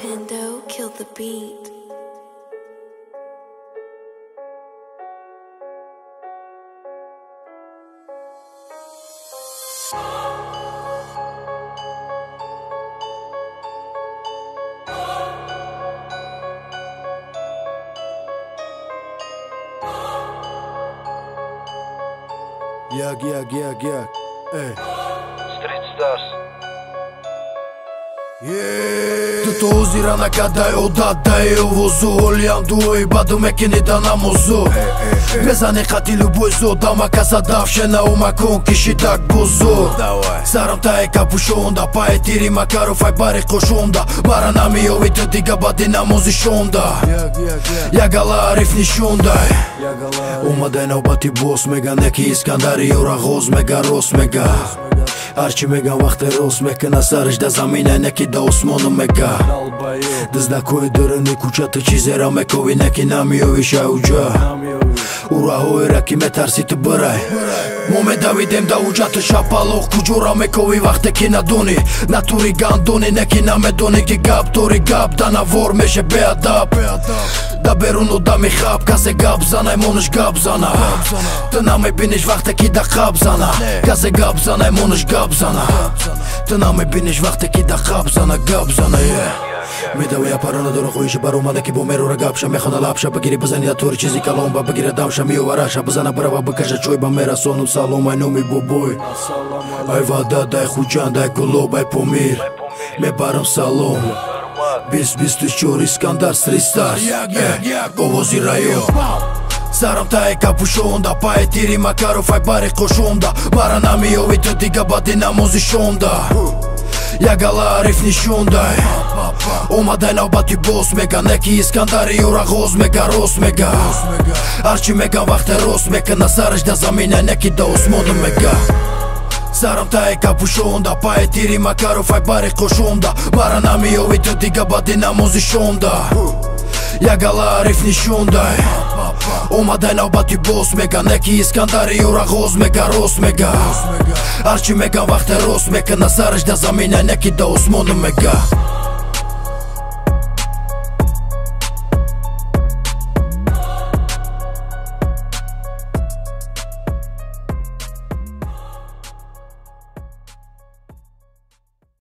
Pando killed the beat. Yeah. Hey. Street Stars. Tuto uzirana kadaj odadaj uvozu Oljan duoj badu me keni da namozu Mezani qatilu bojzu Dama kasa davshena uma kon kishi tak buzu Saram ta kapushonda Pa e tiri makaro faj bari koshonda Bara nami ovi të diga badi namozi shonda Jagala rifni shondaj Uma daj na ubati bos mega Neki iskandari ora ghoz mega ros mega Arqi mega vaqte ros mega Nasarësh da zamine neki da osmonë mega Dëzda koj dërëni kuqa të qizera me kovi neki nami ovi sha u gjë Ura hoj raki me tarsi të bëraj Mo me Davidem da u gjatë të shapaloh Ku gjura me kovi vaqte kina doni Naturi gan doni neki na me doni Ki gap tori gap da na vor me shë bea dap Da beru nu da mi khap Ka se gap zana e mon është gap zana Të na me binish vaqte ki da kap zana Ka se gap zana e mon është gap zana Të na me binish vaqte ki da kap zana Gap zana Me da uja parana do në kuj që baruma dhe ki bo meru ragapsha Me khana lapsha Bëgiri bëzani da turi qizi kalomba Bëgiri damsha mi u varasha Bëzana brava bëkasha qoj ba mera sonum salom Aj numi boboj Aj vada da e khujan da e kuloba e pomir Me barëm salom Bis të qori skandar street stars Ovozi rajo Saram ta e kapushonda Pa e tiri makaro faj bari koshonda Bara nami ovi të diga badi namozi shonda Jagala rifni shondaj Oma daj na bati bos mega Neki iskandari ura ghoz mega ros mega Arqi mega vaqte ros mega Nasarësh da zamine neki da osmonë mega Saram ta e kapushonda Pa e tiri makaro faj bari koshonda Bara nami ovi të diga badi namozi shonda Jagala rifni shondaj Oma daj na bati bos mega Neki iskandari ura ghoz mega ros mega Arqi mega vaqte ros mega Nasarësh da zamine neki da osmonë mega